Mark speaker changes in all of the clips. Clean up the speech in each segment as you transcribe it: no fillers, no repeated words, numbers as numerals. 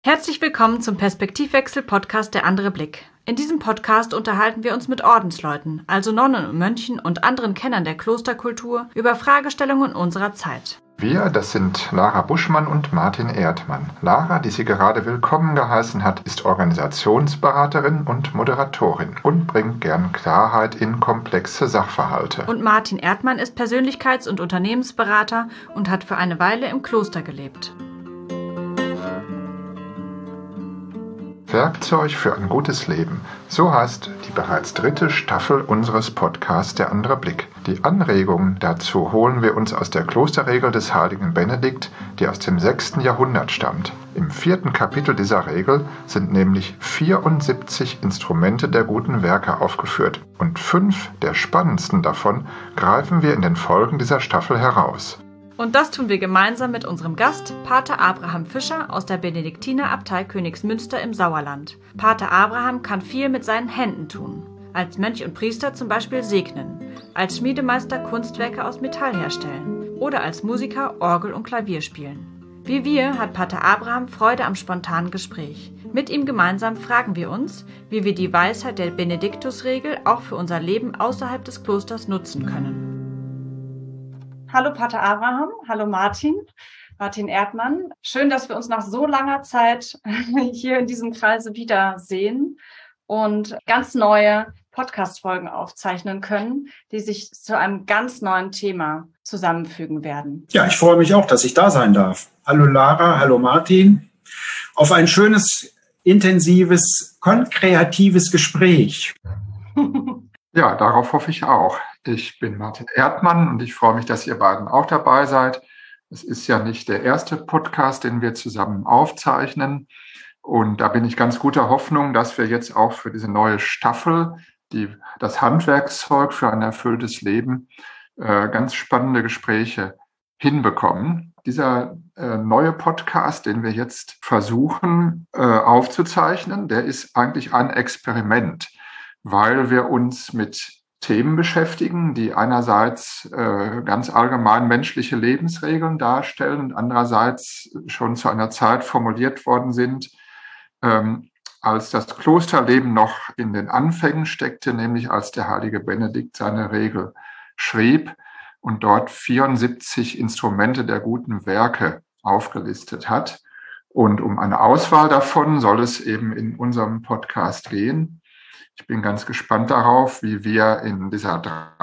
Speaker 1: Herzlich willkommen zum Perspektivwechsel-Podcast Der andere Blick. In diesem Podcast unterhalten wir uns mit Ordensleuten, also Nonnen und Mönchen und anderen Kennern der Klosterkultur, über Fragestellungen unserer Zeit.
Speaker 2: Wir, das sind Lara Buschmann und Martin Erdmann. Lara, die sie gerade willkommen geheißen hat, ist Organisationsberaterin und Moderatorin und bringt gern Klarheit in komplexe Sachverhalte.
Speaker 1: Und Martin Erdmann ist Persönlichkeits- und Unternehmensberater und hat für eine Weile im Kloster gelebt.
Speaker 2: Werkzeug für ein gutes Leben. So heißt die bereits 3. Staffel unseres Podcasts Der andere Blick. Die Anregungen dazu holen wir uns aus der Klosterregel des heiligen Benedikt, die aus dem 6. Jahrhundert stammt. Im 4. Kapitel dieser Regel sind nämlich 74 Instrumente der guten Werke aufgeführt und 5 der spannendsten davon greifen wir in den Folgen dieser Staffel heraus.
Speaker 1: Und das tun wir gemeinsam mit unserem Gast, Pater Abraham Fischer aus der Benediktinerabtei Königsmünster im Sauerland. Pater Abraham kann viel mit seinen Händen tun. Als Mönch und Priester zum Beispiel segnen, als Schmiedemeister Kunstwerke aus Metall herstellen oder als Musiker Orgel und Klavier spielen. Wie wir hat Pater Abraham Freude am spontanen Gespräch. Mit ihm gemeinsam fragen wir uns, wie wir die Weisheit der Benediktusregel auch für unser Leben außerhalb des Klosters nutzen können. Hallo Pater Abraham, hallo Martin Erdmann. Schön, dass wir uns nach so langer Zeit hier in diesem Kreise wiedersehen und ganz neue Podcast-Folgen aufzeichnen können, die sich zu einem ganz neuen Thema zusammenfügen werden.
Speaker 3: Ja, ich freue mich auch, dass ich da sein darf. Hallo Lara, hallo Martin. Auf ein schönes, intensives, kreatives Gespräch.
Speaker 2: Ja, darauf hoffe ich auch. Ich bin Martin Erdmann und ich freue mich, dass ihr beiden auch dabei seid. Es ist ja nicht der erste Podcast, den wir zusammen aufzeichnen. Und da bin ich ganz guter Hoffnung, dass wir jetzt auch für diese neue Staffel, das Handwerkszeug für ein erfülltes Leben, ganz spannende Gespräche hinbekommen. Dieser neue Podcast, den wir jetzt versuchen aufzuzeichnen, der ist eigentlich ein Experiment, weil wir uns mit Themen beschäftigen, die einerseits ganz allgemein menschliche Lebensregeln darstellen und andererseits schon zu einer Zeit formuliert worden sind, als das Klosterleben noch in den Anfängen steckte, nämlich als der heilige Benedikt seine Regel schrieb und dort 74 Instrumente der guten Werke aufgelistet hat. Und um eine Auswahl davon soll es eben in unserem Podcast gehen. Ich bin ganz gespannt darauf, wie wir in dieser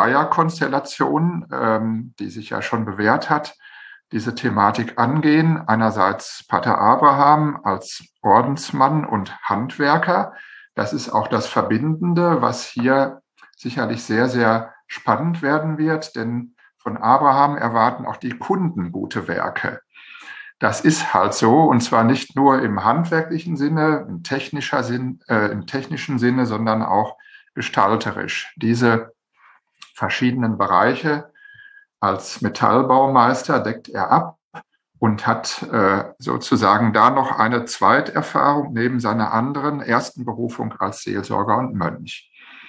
Speaker 2: Dreierkonstellation, die sich ja schon bewährt hat, diese Thematik angehen. Einerseits Pater Abraham als Ordensmann und Handwerker. Das ist auch das Verbindende, was hier sicherlich sehr, sehr spannend werden wird, denn von Abraham erwarten auch die Kunden gute Werke. Das ist halt so, und zwar nicht nur im handwerklichen Sinne, im technischen Sinne, sondern auch gestalterisch. Diese verschiedenen Bereiche als Metallbaumeister deckt er ab und hat sozusagen da noch eine Zweiterfahrung neben seiner anderen ersten Berufung als Seelsorger und Mönch.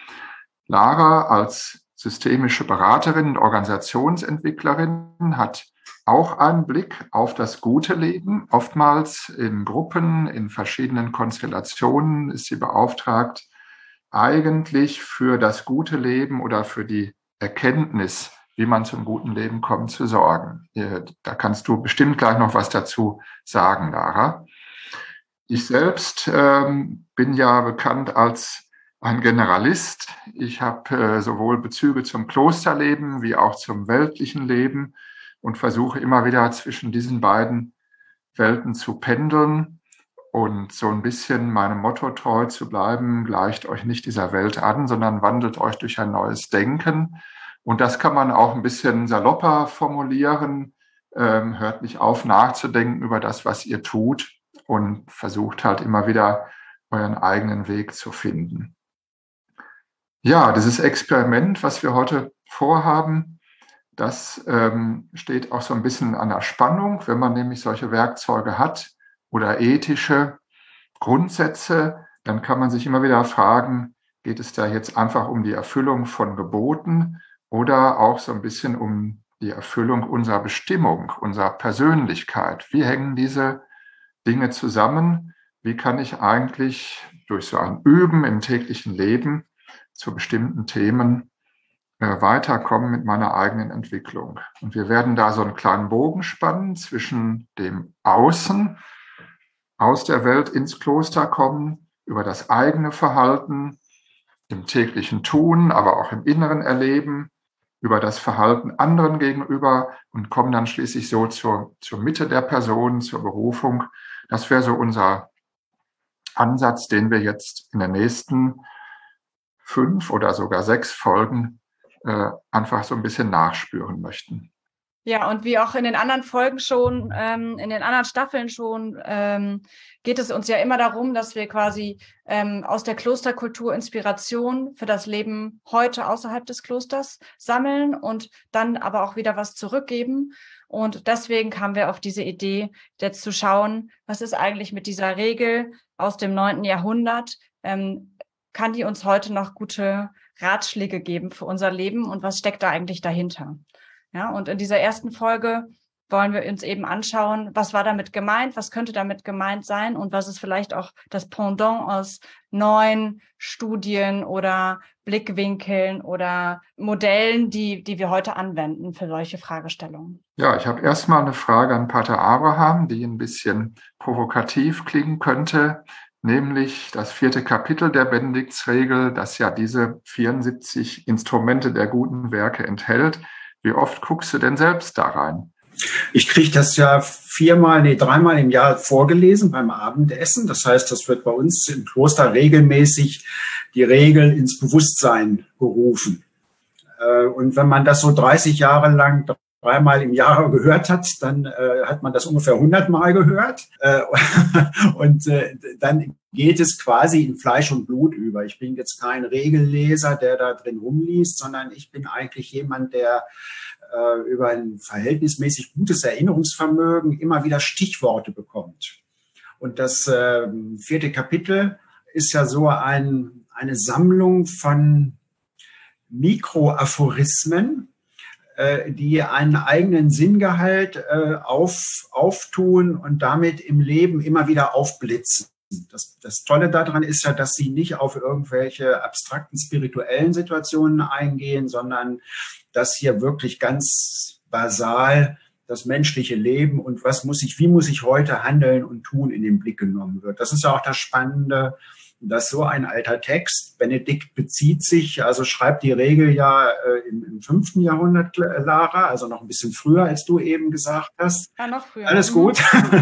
Speaker 2: Lara als systemische Beraterin und Organisationsentwicklerin hat auch einen Blick auf das gute Leben. Oftmals in Gruppen, in verschiedenen Konstellationen ist sie beauftragt, eigentlich für das gute Leben oder für die Erkenntnis, wie man zum guten Leben kommt, zu sorgen. Da kannst du bestimmt gleich noch was dazu sagen, Lara. Ich selbst bin ja bekannt als ein Generalist. Ich habe sowohl Bezüge zum Klosterleben wie auch zum weltlichen Leben und versuche immer wieder zwischen diesen beiden Welten zu pendeln und so ein bisschen meinem Motto treu zu bleiben: gleicht euch nicht dieser Welt an, sondern wandelt euch durch ein neues Denken. Und das kann man auch ein bisschen salopper formulieren. Hört nicht auf, nachzudenken über das, was ihr tut, und versucht halt immer wieder euren eigenen Weg zu finden. Ja, dieses Experiment, was wir heute vorhaben, das steht auch so ein bisschen an der Spannung, wenn man nämlich solche Werkzeuge hat oder ethische Grundsätze, dann kann man sich immer wieder fragen, geht es da jetzt einfach um die Erfüllung von Geboten oder auch so ein bisschen um die Erfüllung unserer Bestimmung, unserer Persönlichkeit? Wie hängen diese Dinge zusammen? wie kann ich eigentlich durch so ein Üben im täglichen Leben zu bestimmten Themen weiterkommen mit meiner eigenen Entwicklung. Und wir werden da so einen kleinen Bogen spannen zwischen dem Außen, aus der Welt ins Kloster kommen, über das eigene Verhalten, im täglichen Tun, aber auch im inneren Erleben, über das Verhalten anderen gegenüber und kommen dann schließlich so zur Mitte der Person, zur Berufung. Das wäre so unser Ansatz, den wir jetzt in den nächsten 5 oder sogar 6 Folgen einfach so ein bisschen nachspüren möchten.
Speaker 1: Ja, und wie auch in den anderen Folgen schon, in den anderen Staffeln schon, geht es uns ja immer darum, dass wir quasi aus der Klosterkultur Inspiration für das Leben heute außerhalb des Klosters sammeln und dann aber auch wieder was zurückgeben. Und deswegen kamen wir auf diese Idee, jetzt zu schauen, was ist eigentlich mit dieser Regel aus dem 9. Jahrhundert? Kann die uns heute noch gute Ratschläge geben für unser Leben und was steckt da eigentlich dahinter? Ja, und in dieser ersten Folge wollen wir uns eben anschauen, was war damit gemeint, was könnte damit gemeint sein und was ist vielleicht auch das Pendant aus neuen Studien oder Blickwinkeln oder Modellen, die wir heute anwenden für solche Fragestellungen.
Speaker 2: Ja, ich habe erstmal eine Frage an Pater Abraham, die ein bisschen provokativ klingen könnte, nämlich das 4. Kapitel der Benediktsregel, das ja diese 74 Instrumente der guten Werke enthält. Wie oft guckst du denn selbst da rein?
Speaker 3: Ich kriege das ja 3-mal im Jahr vorgelesen beim Abendessen. Das heißt, das wird bei uns im Kloster regelmäßig die Regel ins Bewusstsein gerufen. Und wenn man das so 30 Jahre lang 3-mal im Jahr gehört hat, dann hat man das ungefähr 100 Mal gehört. Und dann geht es quasi in Fleisch und Blut über. Ich bin jetzt kein Regelleser, der da drin rumliest, sondern ich bin eigentlich jemand, der über ein verhältnismäßig gutes Erinnerungsvermögen immer wieder Stichworte bekommt. Und das 4. Kapitel ist ja so eine Sammlung von Mikroaphorismen, die einen eigenen Sinngehalt auftun und damit im Leben immer wieder aufblitzen. Das Tolle daran ist ja, dass sie nicht auf irgendwelche abstrakten spirituellen Situationen eingehen, sondern dass hier wirklich ganz basal das menschliche Leben und wie muss ich heute handeln und tun in den Blick genommen wird. Das ist ja auch das Spannende, dass so ein alter Text, Benedikt schreibt die Regel ja im 5. Jahrhundert, Lara, also noch ein bisschen früher, als du eben gesagt hast.
Speaker 1: Ja, noch früher.
Speaker 3: Alles gut.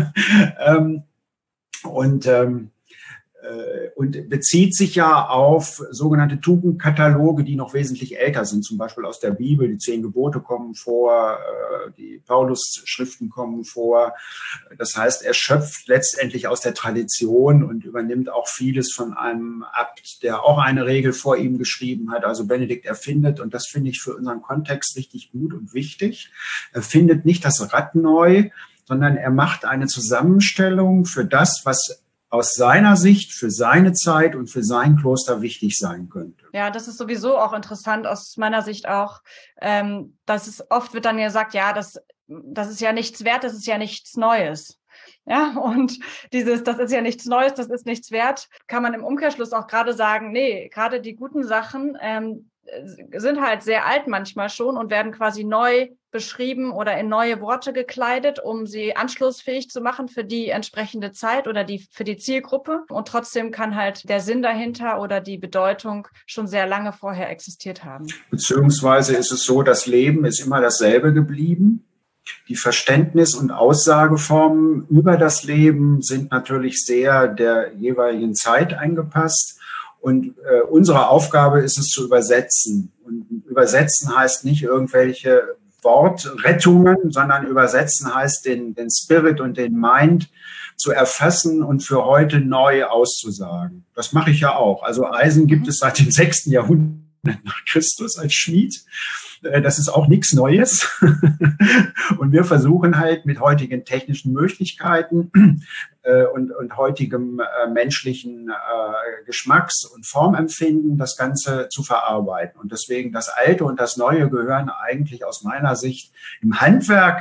Speaker 3: Und bezieht sich ja auf sogenannte Tugendkataloge, die noch wesentlich älter sind, zum Beispiel aus der Bibel. Die 10 Gebote kommen vor, die Paulus-Schriften kommen vor. Das heißt, er schöpft letztendlich aus der Tradition und übernimmt auch vieles von einem Abt, der auch eine Regel vor ihm geschrieben hat. Also Benedikt erfindet, und das finde ich für unseren Kontext richtig gut und wichtig, er findet nicht das Rad neu, sondern er macht eine Zusammenstellung für das, was aus seiner Sicht, für seine Zeit und für sein Kloster wichtig sein könnte.
Speaker 1: Ja, das ist sowieso auch interessant, aus meiner Sicht auch, dass es oft wird dann gesagt, ja, das ist ja nichts wert, das ist ja nichts Neues. Ja, und das ist ja nichts Neues, das ist nichts wert, kann man im Umkehrschluss auch gerade sagen, nee, gerade die guten Sachen sind halt sehr alt manchmal schon und werden quasi neu beschrieben oder in neue Worte gekleidet, um sie anschlussfähig zu machen für die entsprechende Zeit oder für die Zielgruppe. Und trotzdem kann halt der Sinn dahinter oder die Bedeutung schon sehr lange vorher existiert haben.
Speaker 3: Beziehungsweise ist es so, das Leben ist immer dasselbe geblieben. Die Verständnis- und Aussageformen über das Leben sind natürlich sehr der jeweiligen Zeit angepasst. Und unsere Aufgabe ist es zu übersetzen. Und übersetzen heißt nicht irgendwelche Wortrettungen, sondern übersetzen heißt den Spirit und den Mind zu erfassen und für heute neu auszusagen. Das mache ich ja auch. Also Eisen gibt es seit dem 6. Jahrhundert nach Christus als Schmied. Das ist auch nichts Neues. Und wir versuchen halt mit heutigen technischen Möglichkeiten und heutigem menschlichen Geschmacks- und Formempfinden das Ganze zu verarbeiten. Und deswegen das Alte und das Neue gehören eigentlich aus meiner Sicht im Handwerk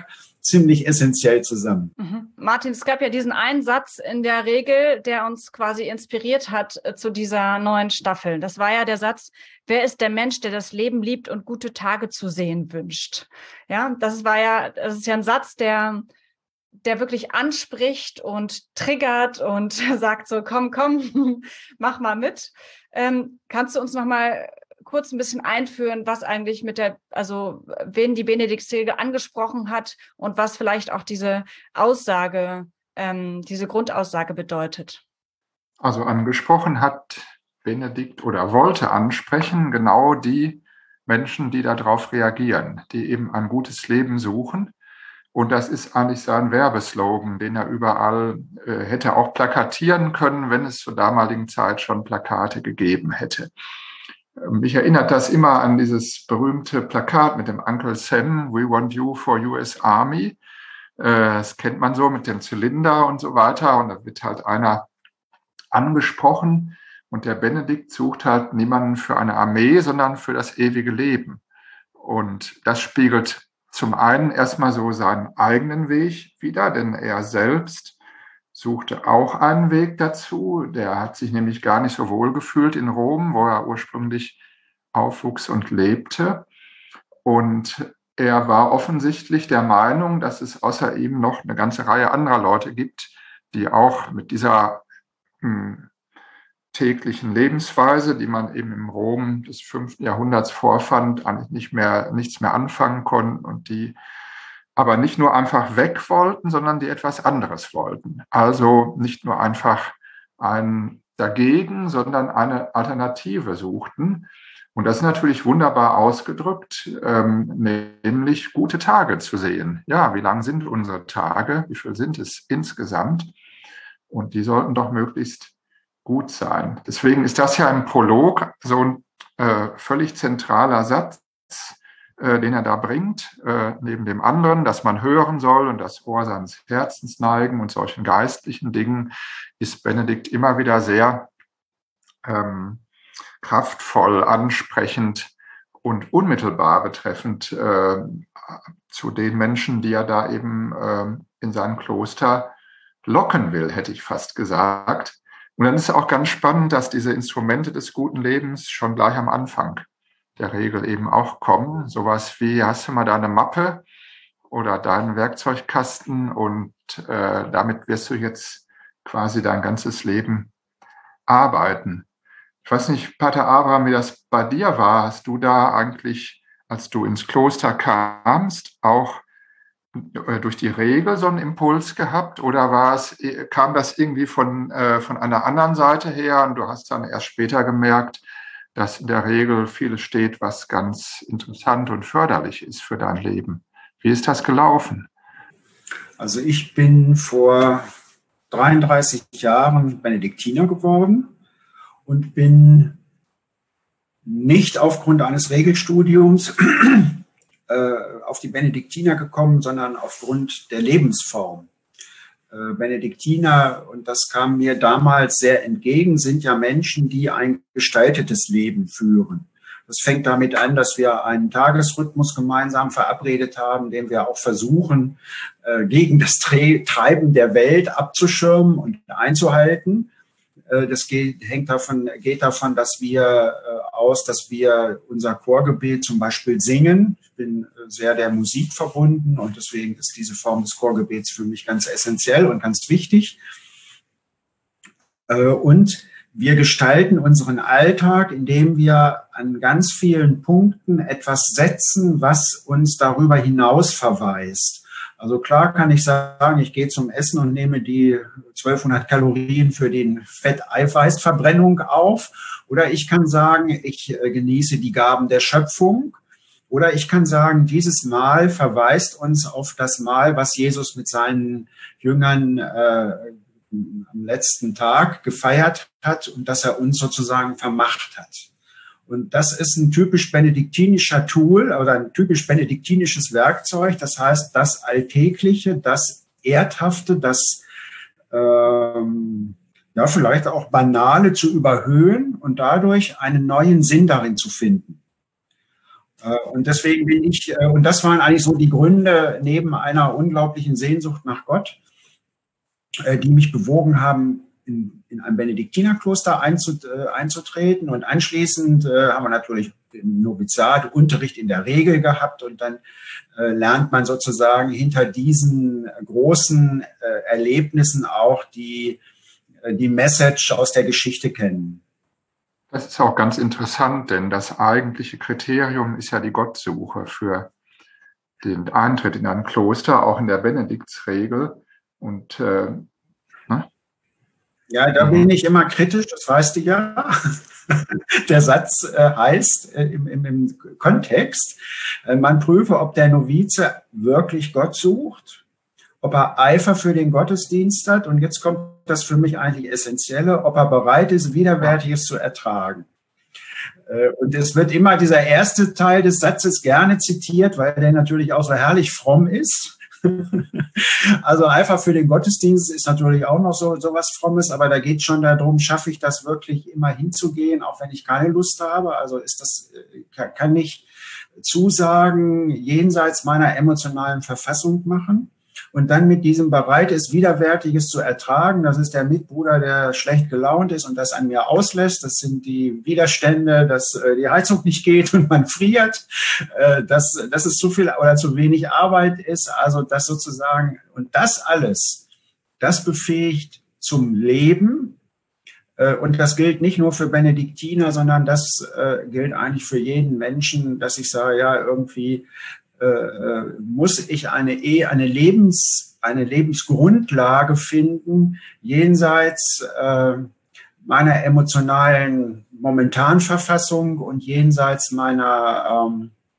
Speaker 3: ziemlich essentiell zusammen.
Speaker 1: Martin, es gab ja diesen einen Satz in der Regel, der uns quasi inspiriert hat zu dieser neuen Staffel. Das war ja der Satz: Wer ist der Mensch, der das Leben liebt und gute Tage zu sehen wünscht? Ja, das ist ja ein Satz, der wirklich anspricht und triggert und sagt so, komm, mach mal mit. Kannst du uns noch mal kurz ein bisschen einführen, was eigentlich wen die Benediktsregel angesprochen hat und was vielleicht auch diese Aussage, diese Grundaussage bedeutet?
Speaker 2: Also angesprochen hat Benedikt oder wollte ansprechen genau die Menschen, die darauf reagieren, die eben ein gutes Leben suchen. Und das ist eigentlich sein Werbeslogan, den er überall hätte auch plakatieren können, wenn es zur damaligen Zeit schon Plakate gegeben hätte. Mich erinnert das immer an dieses berühmte Plakat mit dem Uncle Sam, We want you for US Army. Das kennt man so mit dem Zylinder und so weiter. Und da wird halt einer angesprochen. Und der Benedikt sucht halt niemanden für eine Armee, sondern für das ewige Leben. Und das spiegelt zum einen erstmal so seinen eigenen Weg wider, denn er selbst suchte auch einen Weg dazu. Der hat sich nämlich gar nicht so wohl gefühlt in Rom, wo er ursprünglich aufwuchs und lebte. Und er war offensichtlich der Meinung, dass es außer ihm noch eine ganze Reihe anderer Leute gibt, die auch mit dieser täglichen Lebensweise, die man eben im Rom des 5. Jahrhunderts vorfand, eigentlich nichts mehr anfangen konnten und die aber nicht nur einfach weg wollten, sondern die etwas anderes wollten. Also nicht nur einfach ein Dagegen, sondern eine Alternative suchten. Und das ist natürlich wunderbar ausgedrückt, nämlich gute Tage zu sehen. Ja, wie lang sind unsere Tage? Wie viel sind es insgesamt? Und die sollten doch möglichst gut sein. Deswegen ist das ja im Prolog so ein völlig zentraler Satz, den er da bringt, neben dem anderen, dass man hören soll und das Ohr seines Herzens neigen und solchen geistlichen Dingen, ist Benedikt immer wieder sehr kraftvoll, ansprechend und unmittelbar betreffend zu den Menschen, die er da eben in sein Kloster locken will, hätte ich fast gesagt. Und dann ist es auch ganz spannend, dass diese Instrumente des guten Lebens schon gleich am Anfang der Regel eben auch kommen. Sowas wie, hast du mal da eine Mappe oder deinen Werkzeugkasten und damit wirst du jetzt quasi dein ganzes Leben arbeiten. Ich weiß nicht, Pater Abraham, wie das bei dir war. Hast du da eigentlich, als du ins Kloster kamst, auch durch die Regel so einen Impuls gehabt oder kam das irgendwie von einer anderen Seite her und du hast dann erst später gemerkt, dass in der Regel vieles steht, was ganz interessant und förderlich ist für dein Leben? Wie ist das gelaufen?
Speaker 3: Also ich bin vor 33 Jahren Benediktiner geworden und bin nicht aufgrund eines Regelstudiums auf die Benediktiner gekommen, sondern aufgrund der Lebensform. Benediktiner, und das kam mir damals sehr entgegen, sind ja Menschen, die ein gestaltetes Leben führen. Das fängt damit an, dass wir einen Tagesrhythmus gemeinsam verabredet haben, den wir auch versuchen, gegen das Treiben der Welt abzuschirmen und einzuhalten. Das geht davon, dass wir unser Chorgebet zum Beispiel singen. Ich bin sehr der Musik verbunden und deswegen ist diese Form des Chorgebets für mich ganz essentiell und ganz wichtig. Und wir gestalten unseren Alltag, indem wir an ganz vielen Punkten etwas setzen, was uns darüber hinaus verweist. Also klar kann ich sagen, ich gehe zum Essen und nehme die 1200 Kalorien für die Fetteiweißverbrennung auf. Oder ich kann sagen, ich genieße die Gaben der Schöpfung. Oder ich kann sagen, dieses Mahl verweist uns auf das Mahl, was Jesus mit seinen Jüngern am letzten Tag gefeiert hat und das er uns sozusagen vermacht hat. Und das ist ein typisch benediktinischer Tool oder ein typisch benediktinisches Werkzeug. Das heißt, das Alltägliche, das Erdhafte, das vielleicht auch Banale zu überhöhen und dadurch einen neuen Sinn darin zu finden. Und deswegen bin ich, und das waren eigentlich so die Gründe neben einer unglaublichen Sehnsucht nach Gott, die mich bewogen haben, in ein Benediktinerkloster einzutreten. Und anschließend haben wir natürlich im Noviziat Unterricht in der Regel gehabt und dann lernt man sozusagen hinter diesen großen Erlebnissen auch die Message aus der Geschichte kennen.
Speaker 2: Das ist auch ganz interessant, denn das eigentliche Kriterium ist ja die Gottsuche für den Eintritt in ein Kloster, auch in der Benediktsregel. Und
Speaker 3: ja, da bin ich immer kritisch, das weißt du ja. Der Satz heißt im Kontext, man prüfe, ob der Novize wirklich Gott sucht, ob er Eifer für den Gottesdienst hat, und jetzt kommt das für mich eigentlich Essentielle, ob er bereit ist, Widerwärtiges zu ertragen. Und es wird immer dieser erste Teil des Satzes gerne zitiert, weil der natürlich auch so herrlich fromm ist. Also Eifer für den Gottesdienst ist natürlich auch noch so was Frommes, aber da geht es schon darum, schaffe ich das wirklich immer hinzugehen, auch wenn ich keine Lust habe. Also kann ich Zusagen jenseits meiner emotionalen Verfassung machen und dann mit diesem bereit ist, Widerwärtiges zu ertragen. Das ist der Mitbruder, der schlecht gelaunt ist und das an mir auslässt. Das sind die Widerstände, dass die Heizung nicht geht und man friert, dass es zu viel oder zu wenig Arbeit ist. Also das sozusagen, und das alles, das befähigt zum Leben. Und das gilt nicht nur für Benediktiner, sondern das gilt eigentlich für jeden Menschen, dass ich sage, ja, irgendwie muss ich eine Lebensgrundlage finden, jenseits meiner emotionalen Momentanverfassung und jenseits meiner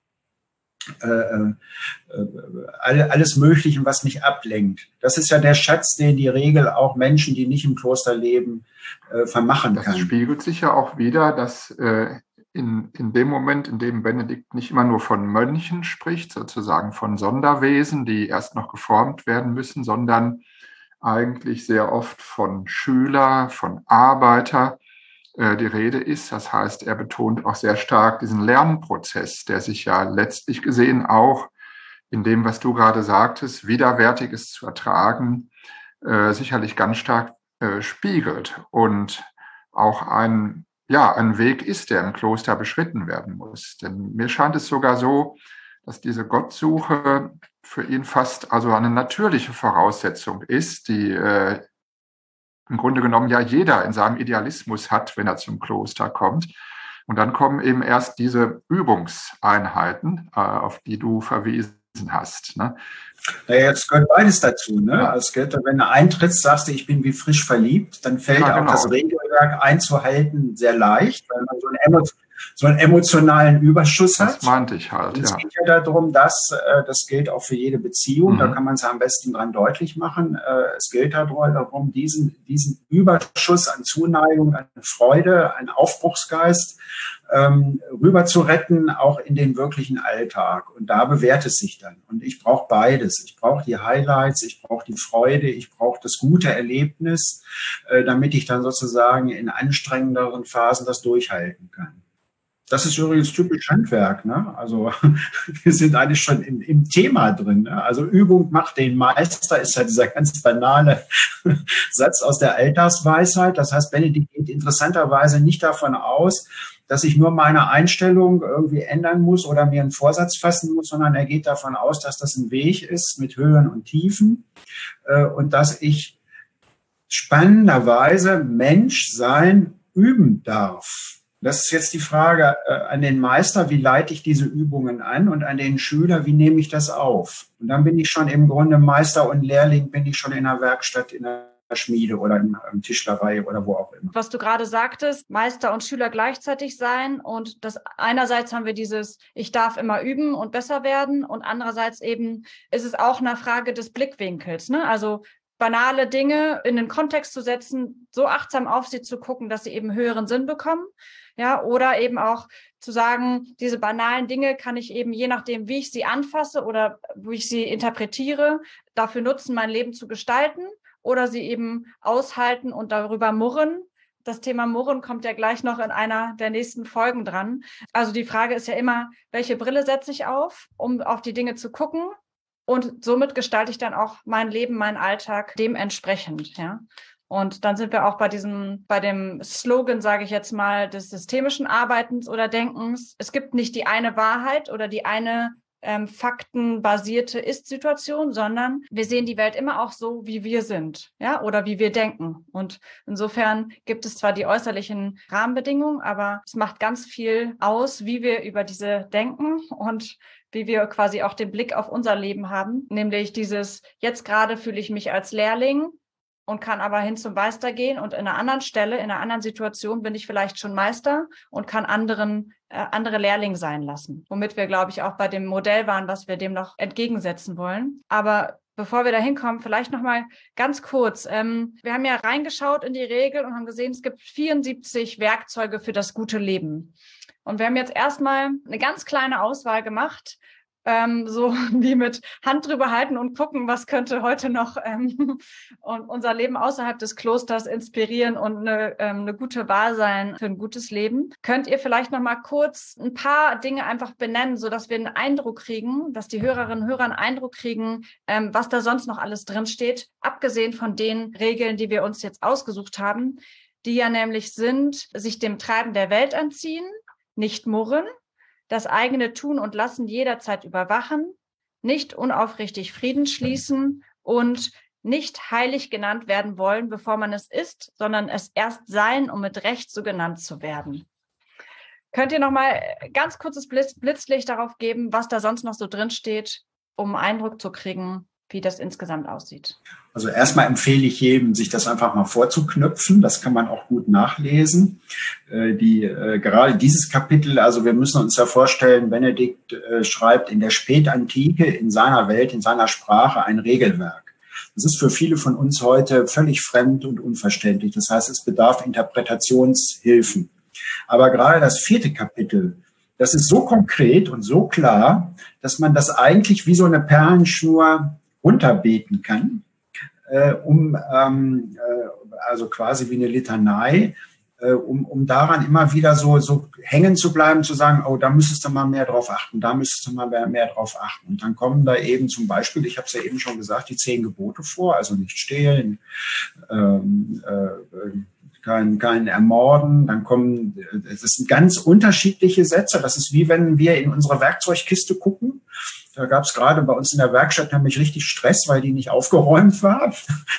Speaker 3: alles Möglichen, was mich ablenkt. Das ist ja der Schatz, den die Regel auch Menschen, die nicht im Kloster leben, vermachen kann.
Speaker 2: Das spiegelt sich ja auch wieder, dass in dem Moment, in dem Benedikt nicht immer nur von Mönchen spricht, sozusagen von Sonderwesen, die erst noch geformt werden müssen, sondern eigentlich sehr oft von Schüler, von Arbeiter die Rede ist. Das heißt, er betont auch sehr stark diesen Lernprozess, der sich ja letztlich gesehen auch in dem, was du gerade sagtest, Widerwärtiges zu ertragen, sicherlich ganz stark spiegelt und auch ein Weg ist, der im Kloster beschritten werden muss. Denn mir scheint es sogar so, dass diese Gottsuche für ihn fast also eine natürliche Voraussetzung ist, die im Grunde genommen ja jeder in seinem Idealismus hat, wenn er zum Kloster kommt. Und dann kommen eben erst diese Übungseinheiten, auf die du verwiesen hast. Ne?
Speaker 3: Naja, jetzt gehört beides dazu. Ne? Ja. Also wenn du eintrittst, sagst du, ich bin wie frisch verliebt, dann fällt auch das Regelwerk einzuhalten sehr leicht, weil man so einen emotionalen Überschuss hat.
Speaker 2: Das meinte ich halt.
Speaker 3: Und es geht ja darum, das gilt auch für jede Beziehung, da kann man es am besten dran deutlich machen. Es gilt darum, diesen Überschuss an Zuneigung, an Freude, an Aufbruchsgeist rüber zu retten, auch in den wirklichen Alltag. Und da bewährt es sich dann. Und ich brauche beides. Ich brauche die Highlights, ich brauche die Freude, ich brauche das gute Erlebnis, damit ich dann sozusagen in anstrengenderen Phasen das durchhalten kann. Das ist übrigens typisch Handwerk, ne? Also wir sind eigentlich schon im Thema drin. Ne? Also Übung macht den Meister, ist ja dieser ganz banale Satz aus der Alltagsweisheit. Das heißt, Benedikt geht interessanterweise nicht davon aus, dass ich nur meine Einstellung irgendwie ändern muss oder mir einen Vorsatz fassen muss, sondern er geht davon aus, dass das ein Weg ist mit Höhen und Tiefen und dass ich spannenderweise Menschsein üben darf. Das ist jetzt die Frage an den Meister, wie leite ich diese Übungen an, und an den Schüler, wie nehme ich das auf? Und dann bin ich schon im Grunde Meister und Lehrling, bin ich schon in der Werkstatt, in der Schmiede oder in Tischlerei oder wo auch immer.
Speaker 1: Was du gerade sagtest, Meister und Schüler gleichzeitig sein, und das einerseits haben wir dieses, ich darf immer üben und besser werden, und andererseits eben ist es auch eine Frage des Blickwinkels, ne? Also banale Dinge in den Kontext zu setzen, so achtsam auf sie zu gucken, dass sie eben höheren Sinn bekommen. Ja, oder eben auch zu sagen, diese banalen Dinge kann ich eben, je nachdem, wie ich sie anfasse oder wie ich sie interpretiere, dafür nutzen, mein Leben zu gestalten, oder sie eben aushalten und darüber murren, Das Thema Murren kommt ja gleich noch in einer der nächsten Folgen dran. Also die Frage ist ja immer, welche Brille setze ich auf, um auf die Dinge zu gucken? Und somit gestalte ich dann auch mein Leben, meinen Alltag dementsprechend, ja. Und dann sind wir auch bei dem Slogan, sage ich jetzt mal, des systemischen Arbeitens oder Denkens. Es gibt nicht die eine Wahrheit oder die eine faktenbasierte Ist-Situation, sondern wir sehen die Welt immer auch so, wie wir sind, ja, oder wie wir denken. Und insofern gibt es zwar die äußerlichen Rahmenbedingungen, aber es macht ganz viel aus, wie wir über diese denken und wie wir quasi auch den Blick auf unser Leben haben, nämlich dieses, jetzt gerade fühle ich mich als Lehrling und kann aber hin zum Meister gehen und in einer anderen Stelle, in einer anderen Situation bin ich vielleicht schon Meister und kann andere Lehrling sein lassen. Womit wir, glaube ich, auch bei dem Modell waren, was wir dem noch entgegensetzen wollen. Aber bevor wir da hinkommen, vielleicht noch mal ganz kurz. Wir haben ja reingeschaut in die Regel und haben gesehen, es gibt 74 Werkzeuge für das gute Leben. Und wir haben jetzt erstmal eine ganz kleine Auswahl gemacht, so wie mit Hand drüber halten und gucken, was könnte heute noch unser Leben außerhalb des Klosters inspirieren und eine gute Wahl sein für ein gutes Leben. Könnt ihr vielleicht noch mal kurz ein paar Dinge einfach benennen, so dass wir einen Eindruck kriegen, dass die Hörerinnen und Hörer einen Eindruck kriegen, was da sonst noch alles drin steht, abgesehen von den Regeln, die wir uns jetzt ausgesucht haben, die ja nämlich sind, sich dem Treiben der Welt entziehen, nicht murren, das eigene Tun und Lassen jederzeit überwachen, nicht unaufrichtig Frieden schließen und nicht heilig genannt werden wollen, bevor man es ist, sondern es erst sein, um mit Recht so genannt zu werden. Könnt ihr noch mal ganz kurzes Blitzlicht darauf geben, was da sonst noch so drin steht, um einen Eindruck zu kriegen, wie das insgesamt aussieht?
Speaker 3: Also erstmal empfehle ich jedem, sich das einfach mal vorzuknüpfen. Das kann man auch gut nachlesen. Gerade dieses Kapitel, also wir müssen uns ja vorstellen, Benedikt schreibt in der Spätantike in seiner Welt, in seiner Sprache ein Regelwerk. Das ist für viele von uns heute völlig fremd und unverständlich. Das heißt, es bedarf Interpretationshilfen. Aber gerade das 4. Kapitel, das ist so konkret und so klar, dass man das eigentlich wie so eine Perlenschnur runterbeten kann, also quasi wie eine Litanei, um daran immer wieder so hängen zu bleiben, zu sagen, oh, da müsstest du mal mehr drauf achten, da müsstest du mal mehr drauf achten. Und dann kommen da eben zum Beispiel, ich habe es ja eben schon gesagt, die 10 Gebote vor, also nicht stehlen, kein Ermorden, dann kommen, das sind ganz unterschiedliche Sätze. Das ist wie wenn wir in unsere Werkzeugkiste gucken. Da gab es gerade bei uns in der Werkstatt nämlich richtig Stress, weil die nicht aufgeräumt war.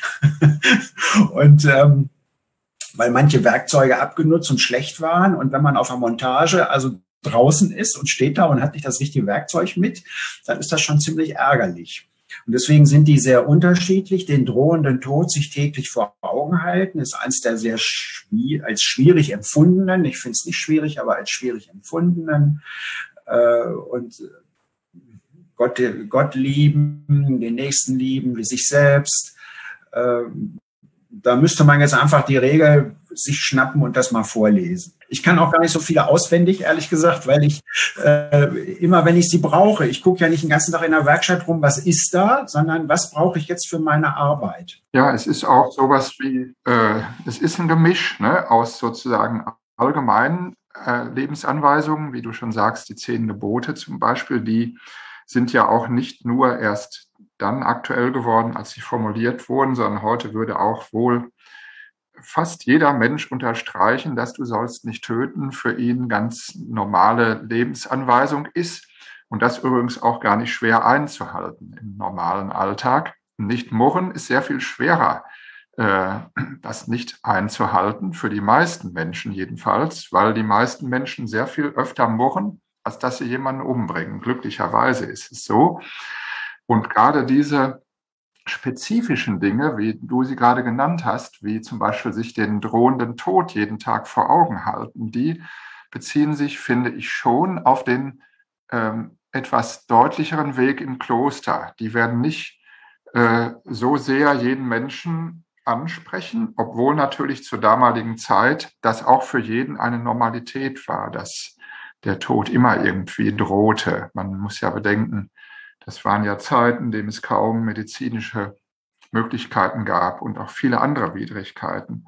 Speaker 3: Und weil manche Werkzeuge abgenutzt und schlecht waren. Und wenn man auf der Montage also draußen ist und steht da und hat nicht das richtige Werkzeug mit, dann ist das schon ziemlich ärgerlich. Und deswegen sind die sehr unterschiedlich. Den drohenden Tod sich täglich vor Augen halten, ist eins der sehr als schwierig empfundenen, ich finde es nicht schwierig, aber als schwierig empfundenen. Und Gott lieben, den Nächsten lieben, wie sich selbst. Da müsste man jetzt einfach die Regel sich schnappen und das mal vorlesen. Ich kann auch gar nicht so viele auswendig, ehrlich gesagt, weil ich immer, wenn ich sie brauche, ich gucke ja nicht den ganzen Tag in der Werkstatt rum, was ist da, sondern was brauche ich jetzt für meine Arbeit.
Speaker 2: Ja, es ist auch sowas wie, es ist ein Gemisch, ne, aus sozusagen allgemeinen Lebensanweisungen, wie du schon sagst, die 10 Gebote zum Beispiel, die sind ja auch nicht nur erst dann aktuell geworden, als sie formuliert wurden, sondern heute würde auch wohl fast jeder Mensch unterstreichen, dass du sollst nicht töten, für ihn ganz normale Lebensanweisung ist und das übrigens auch gar nicht schwer einzuhalten im normalen Alltag. Nicht murren ist sehr viel schwerer, das nicht einzuhalten, für die meisten Menschen jedenfalls, weil die meisten Menschen sehr viel öfter murren, als dass sie jemanden umbringen. Glücklicherweise ist es so. Und gerade diese spezifischen Dinge, wie du sie gerade genannt hast, wie zum Beispiel sich den drohenden Tod jeden Tag vor Augen halten, die beziehen sich, finde ich, schon auf den etwas deutlicheren Weg im Kloster. Die werden nicht so sehr jeden Menschen ansprechen, obwohl natürlich zur damaligen Zeit das auch für jeden eine Normalität war, dass der Tod immer irgendwie drohte. Man muss ja bedenken, das waren ja Zeiten, in denen es kaum medizinische Möglichkeiten gab und auch viele andere Widrigkeiten.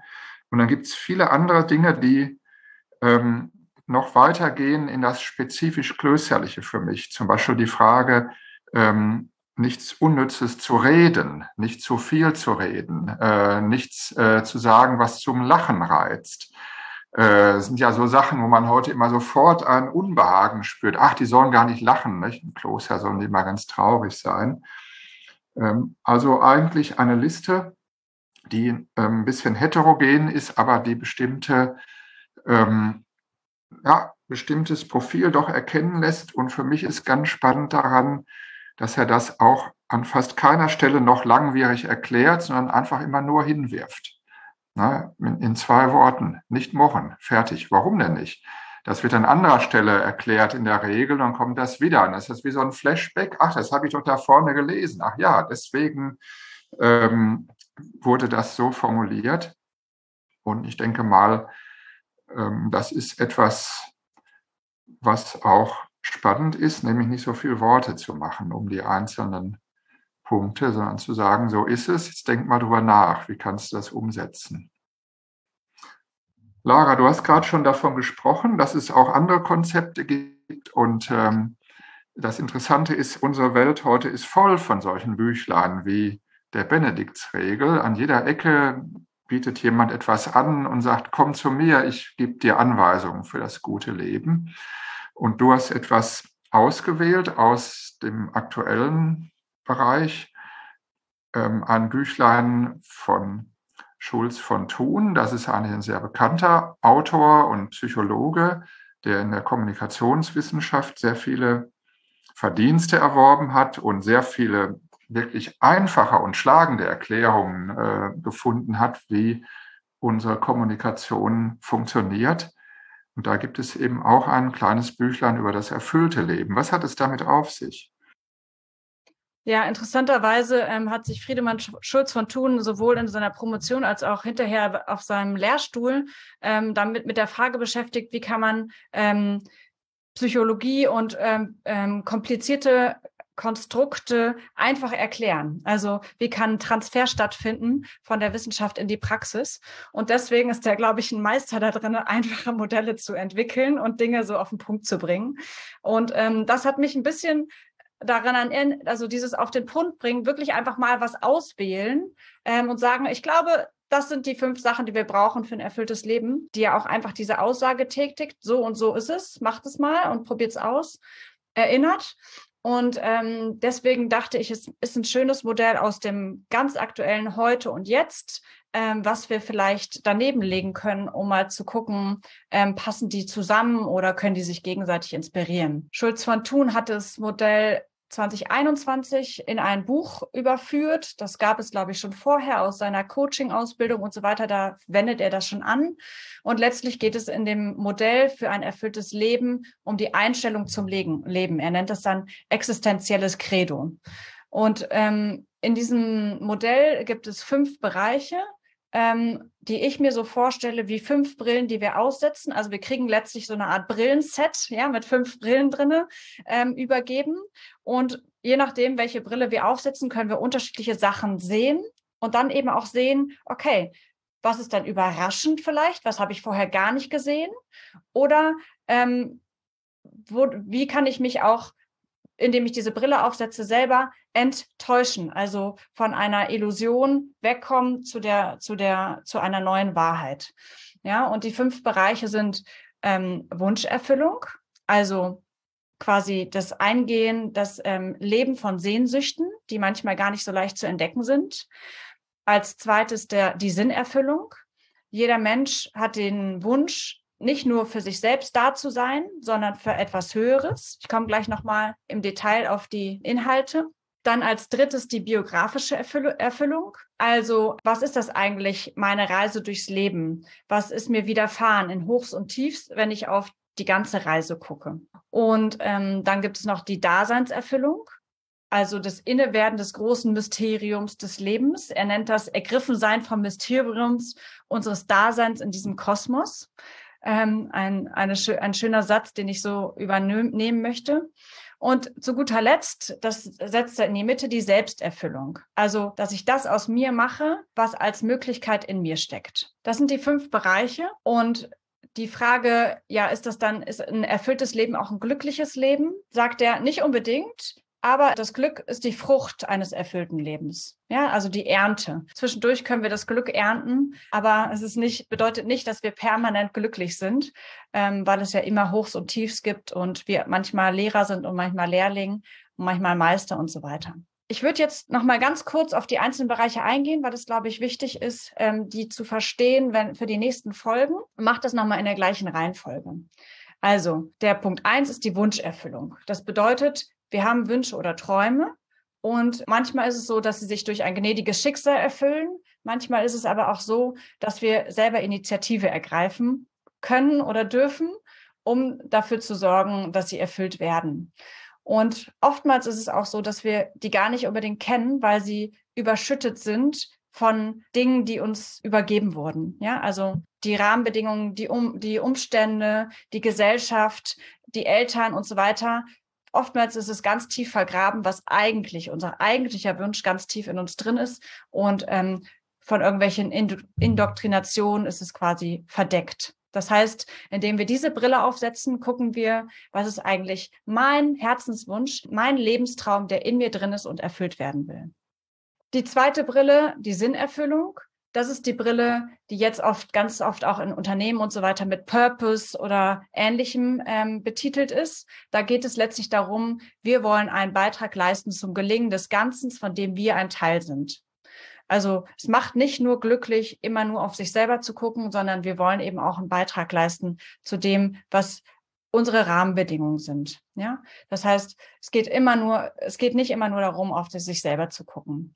Speaker 2: Und dann gibt es viele andere Dinge, die noch weitergehen in das spezifisch Klösterliche für mich. Zum Beispiel die Frage, nichts Unnützes zu reden, nicht zu viel zu reden, nichts zu sagen, was zum Lachen reizt. Das sind ja so Sachen, wo man heute immer sofort ein Unbehagen spürt. Ach, die sollen gar nicht lachen, nicht? Im Kloster sollen die mal ganz traurig sein. Also eigentlich eine Liste, die ein bisschen heterogen ist, aber die bestimmtes Profil doch erkennen lässt. Und für mich ist ganz spannend daran, dass er das auch an fast keiner Stelle noch langwierig erklärt, sondern einfach immer nur hinwirft. Na, in 2 Worten, nicht murren, fertig. Warum denn nicht? Das wird an anderer Stelle erklärt in der Regel, dann kommt das wieder. Und das ist wie so ein Flashback. Ach, das habe ich doch da vorne gelesen. Ach ja, deswegen wurde das so formuliert. Und ich denke mal, das ist etwas, was auch spannend ist, nämlich nicht so viele Worte zu machen, um die einzelnen Punkte, sondern zu sagen, so ist es, jetzt denk mal drüber nach, wie kannst du das umsetzen? Lara, du hast gerade schon davon gesprochen, dass es auch andere Konzepte gibt und das Interessante ist, unsere Welt heute ist voll von solchen Büchlein wie der Benediktsregel. An jeder Ecke bietet jemand etwas an und sagt, komm zu mir, ich gebe dir Anweisungen für das gute Leben. Und du hast etwas ausgewählt aus dem aktuellen Bereich, ein Büchlein von Schulz von Thun. Das ist eigentlich ein sehr bekannter Autor und Psychologe, der in der Kommunikationswissenschaft sehr viele Verdienste erworben hat und sehr viele wirklich einfache und schlagende Erklärungen gefunden hat, wie unsere Kommunikation funktioniert. Und da gibt es eben auch ein kleines Büchlein über das erfüllte Leben. Was hat es damit auf sich?
Speaker 1: Ja, interessanterweise hat sich Friedemann Schulz von Thun sowohl in seiner Promotion als auch hinterher auf seinem Lehrstuhl damit mit der Frage beschäftigt, wie kann man Psychologie und komplizierte Konstrukte einfach erklären. Also wie kann ein Transfer stattfinden von der Wissenschaft in die Praxis? Und deswegen ist er, glaube ich, ein Meister da drin, einfache Modelle zu entwickeln und Dinge so auf den Punkt zu bringen. Und das hat mich ein bisschen daran erinnern, also dieses auf den Punkt bringen, wirklich einfach mal was auswählen und sagen, ich glaube, das sind die 5 Sachen, die wir brauchen für ein erfülltes Leben, die ja auch einfach diese Aussage tätigt, so und so ist es, macht es mal und probiert es aus, erinnert. Und deswegen dachte ich, es ist ein schönes Modell aus dem ganz aktuellen Heute und Jetzt, was wir vielleicht daneben legen können, um mal zu gucken, passen die zusammen oder können die sich gegenseitig inspirieren. Schulz von Thun hat das Modell 2021 in ein Buch überführt. Das gab es, glaube ich, schon vorher aus seiner Coaching-Ausbildung und so weiter. Da wendet er das schon an. Und letztlich geht es in dem Modell für ein erfülltes Leben um die Einstellung zum Leben. Er nennt das dann existenzielles Credo. Und in diesem Modell gibt es 5 Bereiche, die ich mir so vorstelle wie 5 Brillen, die wir aussetzen. Also wir kriegen letztlich so eine Art Brillenset, ja, mit 5 Brillen drinne übergeben. Und je nachdem, welche Brille wir aufsetzen, können wir unterschiedliche Sachen sehen und dann eben auch sehen, okay, was ist dann überraschend vielleicht? Was habe ich vorher gar nicht gesehen? Oder wie kann ich mich auch, indem ich diese Brille aufsetze, selber enttäuschen, also von einer Illusion wegkommen zu einer neuen Wahrheit. Ja, und die 5 Bereiche sind Wunscherfüllung, also quasi das Eingehen, das Leben von Sehnsüchten, die manchmal gar nicht so leicht zu entdecken sind. Als zweites die Sinnerfüllung. Jeder Mensch hat den Wunsch, nicht nur für sich selbst da zu sein, sondern für etwas Höheres. Ich komme gleich nochmal im Detail auf die Inhalte. Dann als drittes die biografische Erfüllung. Also was ist das eigentlich, meine Reise durchs Leben? Was ist mir widerfahren in Hochs und Tiefs, wenn ich auf die ganze Reise gucke? Und dann gibt es noch die Daseinserfüllung. Also das Innewerden des großen Mysteriums des Lebens. Er nennt das Ergriffensein vom Mysteriums unseres Daseins in diesem Kosmos. Ein schöner Satz, den ich so übernehmen möchte. Und zu guter Letzt, das setzt er in die Mitte, die Selbsterfüllung. Also, dass ich das aus mir mache, was als Möglichkeit in mir steckt. Das sind die 5 Bereiche. Und die Frage, ja, ist ein erfülltes Leben auch ein glückliches Leben? Sagt er nicht unbedingt. Aber das Glück ist die Frucht eines erfüllten Lebens. Ja, also die Ernte. Zwischendurch können wir das Glück ernten, aber bedeutet nicht, dass wir permanent glücklich sind, weil es ja immer Hochs und Tiefs gibt und wir manchmal Lehrer sind und manchmal Lehrling und manchmal Meister und so weiter. Ich würde jetzt noch mal ganz kurz auf die einzelnen Bereiche eingehen, weil es, glaube ich, wichtig ist, die zu verstehen, für die nächsten Folgen. Macht das noch mal in der gleichen Reihenfolge. Also, der Punkt 1 ist die Wunscherfüllung. Das bedeutet, wir haben Wünsche oder Träume und manchmal ist es so, dass sie sich durch ein gnädiges Schicksal erfüllen. Manchmal ist es aber auch so, dass wir selber Initiative ergreifen können oder dürfen, um dafür zu sorgen, dass sie erfüllt werden. Und oftmals ist es auch so, dass wir die gar nicht unbedingt kennen, weil sie überschüttet sind von Dingen, die uns übergeben wurden. Ja, also die Rahmenbedingungen, die Umstände, die Gesellschaft, die Eltern und so weiter. Oftmals ist es ganz tief vergraben, was eigentlich unser eigentlicher Wunsch ganz tief in uns drin ist. Und von irgendwelchen Indoktrinationen ist es quasi verdeckt. Das heißt, indem wir diese Brille aufsetzen, gucken wir, was ist eigentlich mein Herzenswunsch, mein Lebenstraum, der in mir drin ist und erfüllt werden will. Die zweite Brille, die Sinnerfüllung. Das ist die Brille, die jetzt ganz oft auch in Unternehmen und so weiter mit Purpose oder Ähnlichem betitelt ist. Da geht es letztlich darum, wir wollen einen Beitrag leisten zum Gelingen des Ganzen, von dem wir ein Teil sind. Also es macht nicht nur glücklich, immer nur auf sich selber zu gucken, sondern wir wollen eben auch einen Beitrag leisten zu dem, was unsere Rahmenbedingungen sind. Ja, das heißt, es geht nicht immer nur darum, auf sich selber zu gucken.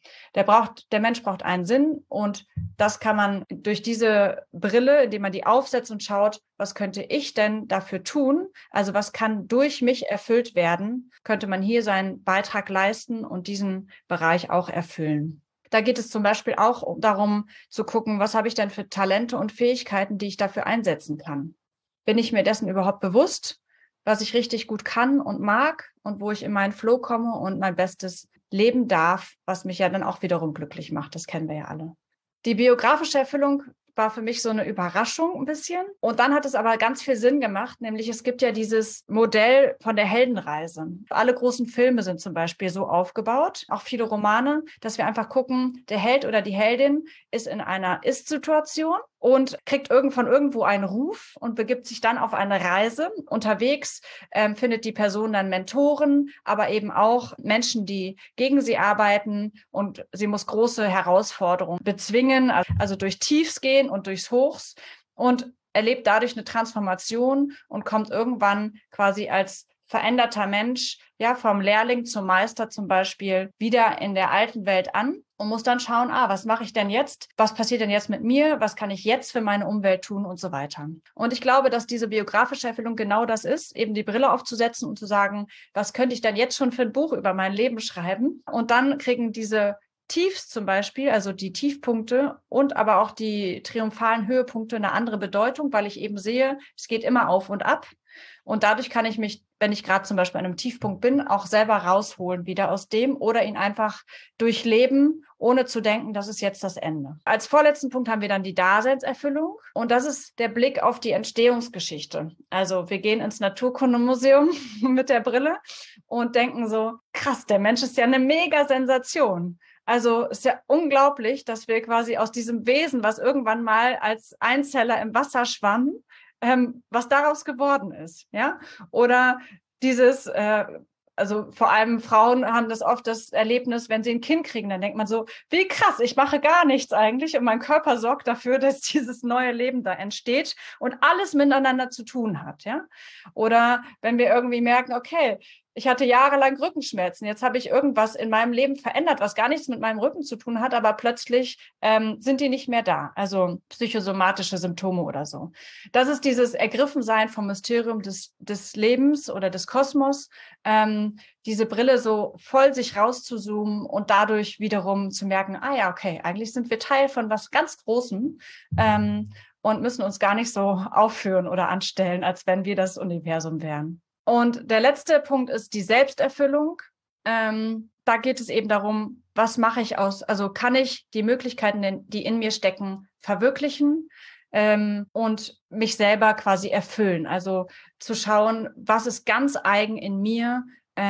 Speaker 1: Der Mensch braucht einen Sinn und das kann man durch diese Brille, indem man die aufsetzt und schaut, was könnte ich denn dafür tun? Also was kann durch mich erfüllt werden? Könnte man hier seinen Beitrag leisten und diesen Bereich auch erfüllen? Da geht es zum Beispiel auch darum zu gucken, was habe ich denn für Talente und Fähigkeiten, die ich dafür einsetzen kann? Bin ich mir dessen überhaupt bewusst, was ich richtig gut kann und mag und wo ich in meinen Flow komme und mein Bestes leben darf, was mich ja dann auch wiederum glücklich macht. Das kennen wir ja alle. Die biografische Erfüllung war für mich so eine Überraschung ein bisschen. Und dann hat es aber ganz viel Sinn gemacht, nämlich es gibt ja dieses Modell von der Heldenreise. Alle großen Filme sind zum Beispiel so aufgebaut, auch viele Romane, dass wir einfach gucken, der Held oder die Heldin ist in einer Ist-Situation und kriegt von irgendwo einen Ruf und begibt sich dann auf eine Reise. Unterwegs findet die Person dann Mentoren, aber eben auch Menschen, die gegen sie arbeiten und sie muss große Herausforderungen bezwingen, also durch Tiefs gehen und durchs Hochs und erlebt dadurch eine Transformation und kommt irgendwann quasi als veränderter Mensch, ja, vom Lehrling zum Meister zum Beispiel, wieder in der alten Welt an und muss dann schauen, was mache ich denn jetzt? Was passiert denn jetzt mit mir? Was kann ich jetzt für meine Umwelt tun und so weiter? Und ich glaube, dass diese biografische Erfüllung genau das ist, eben die Brille aufzusetzen und zu sagen, was könnte ich denn jetzt schon für ein Buch über mein Leben schreiben? Und dann kriegen diese Tiefs zum Beispiel, also die Tiefpunkte und aber auch die triumphalen Höhepunkte eine andere Bedeutung, weil ich eben sehe, es geht immer auf und ab. Und dadurch kann ich mich, wenn ich gerade zum Beispiel an einem Tiefpunkt bin, auch selber rausholen wieder aus dem oder ihn einfach durchleben, ohne zu denken, das ist jetzt das Ende. Als vorletzten Punkt haben wir dann die Daseinserfüllung und das ist der Blick auf die Entstehungsgeschichte. Also wir gehen ins Naturkundemuseum mit der Brille und denken so, krass, der Mensch ist ja eine Mega-Sensation. Also ist ja unglaublich, dass wir quasi aus diesem Wesen, was irgendwann mal als Einzeller im Wasser schwamm, was daraus geworden ist, ja? Oder also vor allem Frauen haben das oft das Erlebnis, wenn sie ein Kind kriegen, dann denkt man so, wie krass, ich mache gar nichts eigentlich und mein Körper sorgt dafür, dass dieses neue Leben da entsteht und alles miteinander zu tun hat, ja? Oder wenn wir irgendwie merken, okay, ich hatte jahrelang Rückenschmerzen. Jetzt habe ich irgendwas in meinem Leben verändert, was gar nichts mit meinem Rücken zu tun hat, aber plötzlich sind die nicht mehr da. Also psychosomatische Symptome oder so. Das ist dieses Ergriffensein vom Mysterium des Lebens oder des Kosmos, diese Brille so voll sich rauszuzoomen und dadurch wiederum zu merken, ja, okay, eigentlich sind wir Teil von was ganz Großem und müssen uns gar nicht so aufführen oder anstellen, als wenn wir das Universum wären. Und der letzte Punkt ist die Selbsterfüllung. Da geht es eben darum, was mache ich also kann ich die Möglichkeiten, die in mir stecken, verwirklichen und mich selber quasi erfüllen. Also zu schauen, was ist ganz eigen in mir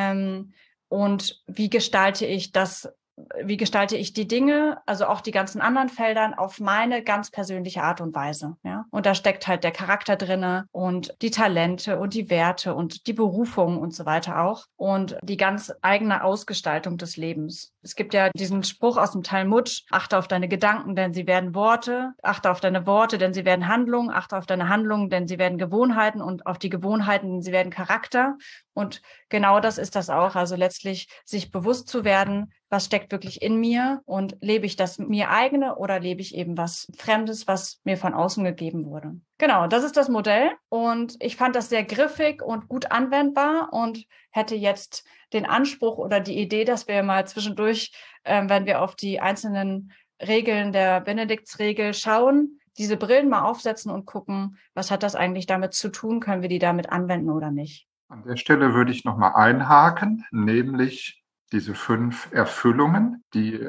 Speaker 1: und wie gestalte ich die Dinge, also auch die ganzen anderen Feldern auf meine ganz persönliche Art und Weise. Ja? Und da steckt halt der Charakter drinne und die Talente und die Werte und die Berufung und so weiter auch und die ganz eigene Ausgestaltung des Lebens. Es gibt ja diesen Spruch aus dem Talmud: Achte auf deine Gedanken, denn sie werden Worte. Achte auf deine Worte, denn sie werden Handlungen. Achte auf deine Handlungen, denn sie werden Gewohnheiten. Und auf die Gewohnheiten, denn sie werden Charakter. Und genau das ist das auch. Also letztlich sich bewusst zu werden, was steckt wirklich in mir und lebe ich das mir eigene oder lebe ich eben was Fremdes, was mir von außen gegeben wurde. Genau, das ist das Modell und ich fand das sehr griffig und gut anwendbar und hätte jetzt den Anspruch oder die Idee, dass wir mal zwischendurch, wenn wir auf die einzelnen Regeln der Benediktsregel schauen, diese Brillen mal aufsetzen und gucken, was hat das eigentlich damit zu tun, können wir die damit anwenden oder nicht.
Speaker 2: An der Stelle würde ich nochmal einhaken, nämlich diese 5 Erfüllungen, die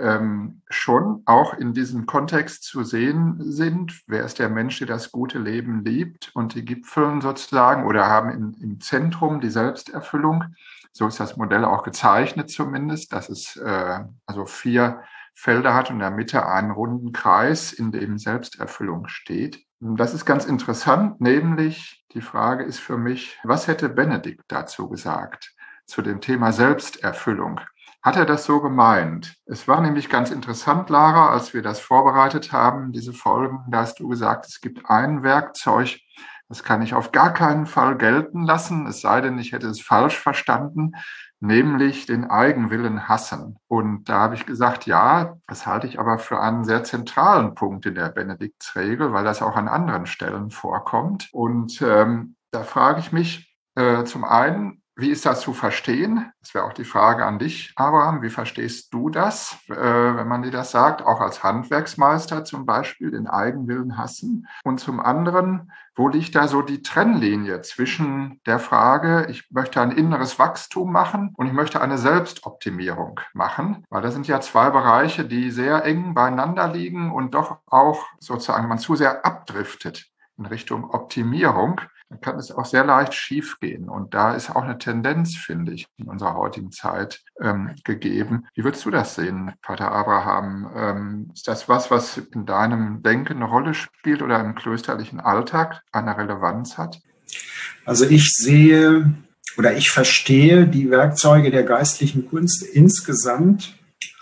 Speaker 2: schon auch in diesem Kontext zu sehen sind. Wer ist der Mensch, der das gute Leben liebt? Und die gipfeln sozusagen oder haben im Zentrum die Selbsterfüllung. So ist das Modell auch gezeichnet zumindest, dass es also 4 Felder hat und in der Mitte einen runden Kreis, in dem Selbsterfüllung steht. Das ist ganz interessant, nämlich die Frage ist für mich, was hätte Benedikt dazu gesagt? Zu dem Thema Selbsterfüllung. Hat er das so gemeint? Es war nämlich ganz interessant, Lara, als wir das vorbereitet haben, diese Folgen, da hast du gesagt, es gibt ein Werkzeug, das kann ich auf gar keinen Fall gelten lassen, es sei denn, ich hätte es falsch verstanden, nämlich den Eigenwillen hassen. Und da habe ich gesagt, ja, das halte ich aber für einen sehr zentralen Punkt in der Benediktsregel, weil das auch an anderen Stellen vorkommt. Und da frage ich mich zum einen, wie ist das zu verstehen? Das wäre auch die Frage an dich, Abraham. Wie verstehst du das, wenn man dir das sagt, auch als Handwerksmeister zum Beispiel, den Eigenwillen hassen? Und zum anderen, wo liegt da so die Trennlinie zwischen der Frage, ich möchte ein inneres Wachstum machen und ich möchte eine Selbstoptimierung machen? Weil das sind ja 2 Bereiche, die sehr eng beieinander liegen und doch auch sozusagen man zu sehr abdriftet in Richtung Optimierung. Dann kann es auch sehr leicht schiefgehen. Und da ist auch eine Tendenz, finde ich, in unserer heutigen Zeit gegeben. Wie würdest du das sehen, Pater Abraham? Ist das was in deinem Denken eine Rolle spielt oder im klösterlichen Alltag eine Relevanz hat?
Speaker 3: Also ich sehe oder ich verstehe die Werkzeuge der geistlichen Kunst insgesamt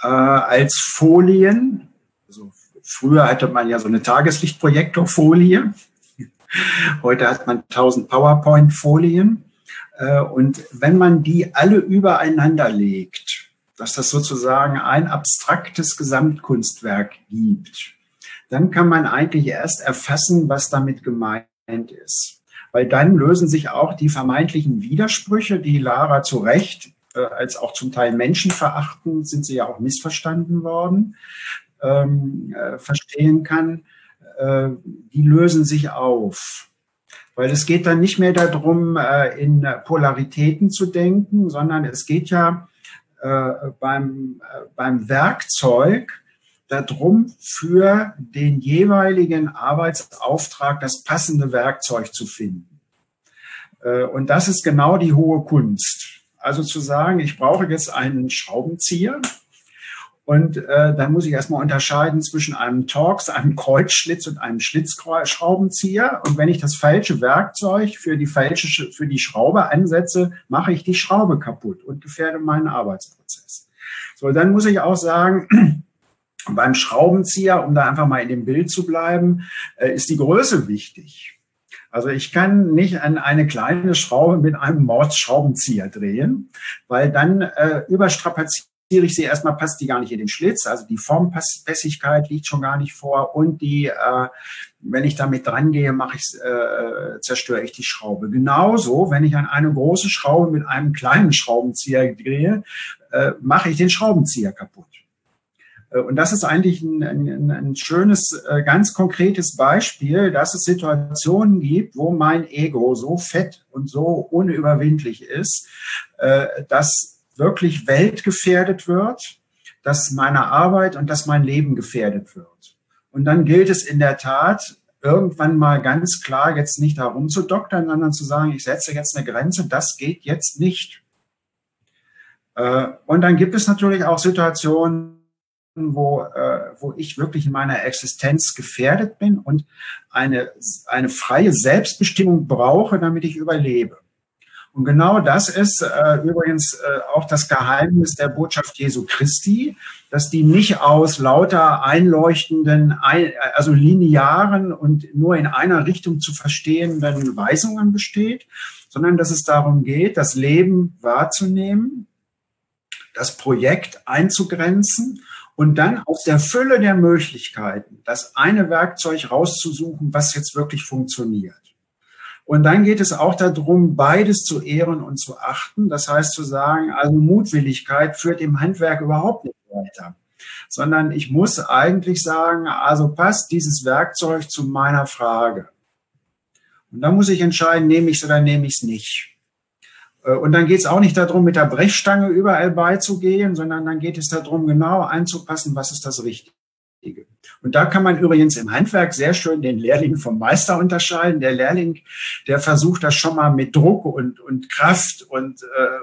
Speaker 3: als Folien. Also früher hatte man ja so eine Tageslichtprojektorfolie. Heute hat man 1000 PowerPoint-Folien. Und wenn man die alle übereinander legt, dass das sozusagen ein abstraktes Gesamtkunstwerk gibt, dann kann man eigentlich erst erfassen, was damit gemeint ist. Weil dann lösen sich auch die vermeintlichen Widersprüche, die Lara zu Recht als auch zum Teil menschenverachtend, sind sie ja auch missverstanden worden, verstehen kann. Die lösen sich auf. Weil es geht dann nicht mehr darum, in Polaritäten zu denken, sondern es geht ja beim Werkzeug darum, für den jeweiligen Arbeitsauftrag das passende Werkzeug zu finden. Und das ist genau die hohe Kunst. Also zu sagen, ich brauche jetzt einen Schraubenzieher. Und dann muss ich erstmal unterscheiden zwischen einem Torx, einem Kreuzschlitz und einem Schlitzschraubenzieher. Und wenn ich das falsche Werkzeug für die Schraube ansetze, mache ich die Schraube kaputt und gefährde meinen Arbeitsprozess. So, dann muss ich auch sagen, beim Schraubenzieher, um da einfach mal in dem Bild zu bleiben, ist die Größe wichtig. Also ich kann nicht an eine kleine Schraube mit einem Mordsschraubenzieher drehen, weil dann überstrapaziere ich sie erstmal, passt die gar nicht in den Schlitz, also die Formpässigkeit liegt schon gar nicht vor und wenn ich damit dran gehe, zerstöre ich die Schraube. Genauso, wenn ich an eine große Schraube mit einem kleinen Schraubenzieher drehe, mache ich den Schraubenzieher kaputt. Und das ist eigentlich ein schönes, ganz konkretes Beispiel, dass es Situationen gibt, wo mein Ego so fett und so unüberwindlich ist, dass wirklich Welt gefährdet wird, dass meine Arbeit und dass mein Leben gefährdet wird. Und dann gilt es in der Tat, irgendwann mal ganz klar jetzt nicht herumzudoktern, sondern zu sagen, ich setze jetzt eine Grenze, das geht jetzt nicht. Und dann gibt es natürlich auch Situationen, wo ich wirklich in meiner Existenz gefährdet bin und eine freie Selbstbestimmung brauche, damit ich überlebe. Und genau das ist übrigens auch das Geheimnis der Botschaft Jesu Christi, dass die nicht aus lauter einleuchtenden, also linearen und nur in einer Richtung zu verstehenden Weisungen besteht, sondern dass es darum geht, das Leben wahrzunehmen, das Projekt einzugrenzen und dann aus der Fülle der Möglichkeiten das eine Werkzeug rauszusuchen, was jetzt wirklich funktioniert. Und dann geht es auch darum, beides zu ehren und zu achten. Das heißt zu sagen, also Mutwilligkeit führt im Handwerk überhaupt nicht weiter, sondern ich muss eigentlich sagen, also passt dieses Werkzeug zu meiner Frage. Und dann muss ich entscheiden, nehme ich es oder nehme ich es nicht. Und dann geht es auch nicht darum, mit der Brechstange überall beizugehen, sondern dann geht es darum, genau einzupassen, was ist das Richtige. Und da kann man übrigens im Handwerk sehr schön den Lehrling vom Meister unterscheiden. Der Lehrling, der versucht das schon mal mit Druck und Kraft und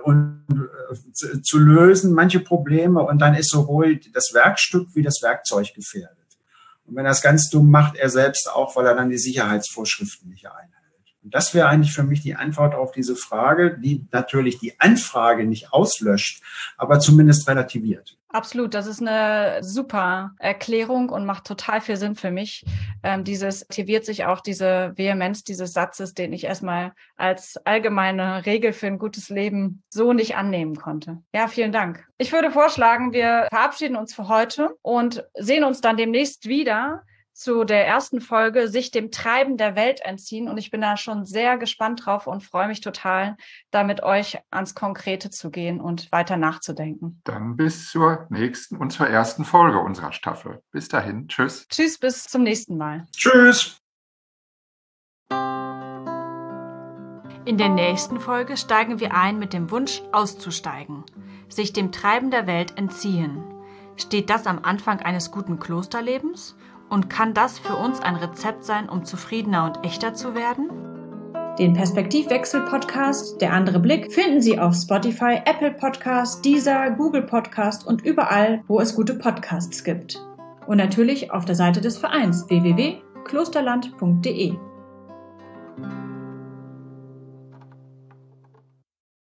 Speaker 3: zu lösen, manche Probleme. Und dann ist sowohl das Werkstück wie das Werkzeug gefährdet. Und wenn er es ganz dumm macht, er selbst auch, weil er dann die Sicherheitsvorschriften nicht einhält. Und das wäre eigentlich für mich die Antwort auf diese Frage, die natürlich die Anfrage nicht auslöscht, aber zumindest relativiert.
Speaker 1: Absolut, das ist eine super Erklärung und macht total viel Sinn für mich. Aktiviert sich auch diese Vehemenz dieses Satzes, den ich erstmal als allgemeine Regel für ein gutes Leben so nicht annehmen konnte. Ja, vielen Dank. Ich würde vorschlagen, wir verabschieden uns für heute und sehen uns dann demnächst wieder zu der ersten Folge, sich dem Treiben der Welt entziehen. Und ich bin da schon sehr gespannt drauf und freue mich total, da mit euch ans Konkrete zu gehen und weiter nachzudenken.
Speaker 2: Dann bis zur nächsten und zur ersten Folge unserer Staffel. Bis dahin, tschüss.
Speaker 1: Tschüss, bis zum nächsten Mal.
Speaker 3: Tschüss.
Speaker 1: In der nächsten Folge steigen wir ein mit dem Wunsch, auszusteigen, sich dem Treiben der Welt entziehen. Steht das am Anfang eines guten Klosterlebens? Und kann das für uns ein Rezept sein, um zufriedener und echter zu werden? Den Perspektivwechsel-Podcast Der andere Blick finden Sie auf Spotify, Apple Podcast, Deezer, Google Podcast und überall, wo es gute Podcasts gibt. Und natürlich auf der Seite des Vereins www.klosterland.de.